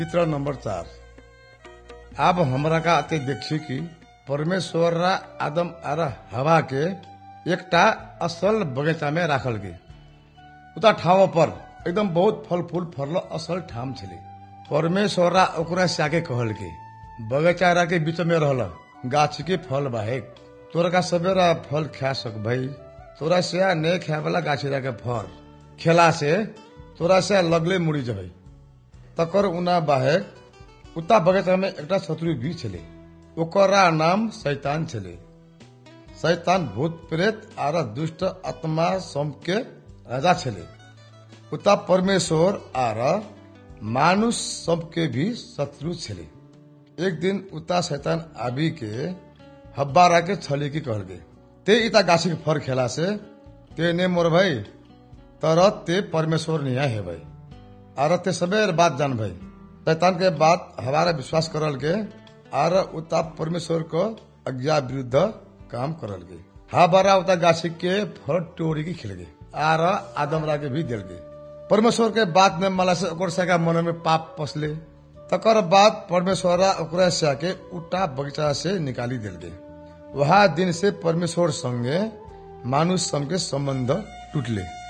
चित्र नंबर 4। अब हमरा का अते देखी कि परमेश्वर रा आदम आर हवा के एकटा असल बगीचा में राखल गे। उता ठाव पर एकदम बहुत फल फूल फरल असल ठाम छे। परमेश्वर रा ओकरा से आगे कहल गे, बगीचा रा के बीच में रहल गाछ के फल बाहेक तोरा का सवेरा फल खा सक भाई। तोरा से नहीं खाए वाला गाछी रा के फल खेला से तोरा से लगले मुड़ी जबे। तकर उना बाहेक उता बगीचा में एकटा शत्रु भी छे, ओकरा नाम शैतान छे। शैतान भूत प्रेत आर दुष्ट आत्मा सब के राजा छे। उता परमेश्वर आर मानुष सब के भी शत्रु छे। एक दिन उता शैतान आबी के हब्बारा के छली की कहल गे, ते इता गाछी के फर खेला से ते ने मोर भाई तर ते परमेश्वर नहीं है भाई आर ते सबेर बात जान भाई। शैतान के बात हमारा विश्वास करल गे आर उता परमेश्वर को आज्ञा विरुद्ध काम करल गे। हबारा उता गाछी के फल टोरी की खिल गे आर आदम रा के भी दिल गे। परमेश्वर के बात ने मला से ओकर सका मन में पाप पसले। तकर बाद परमेश्वर ओकरा से के उटा बगीचा से निकाली दिल गे। वह दिन से परमेश्वर संगे मानुष संग के संबंध टूटले।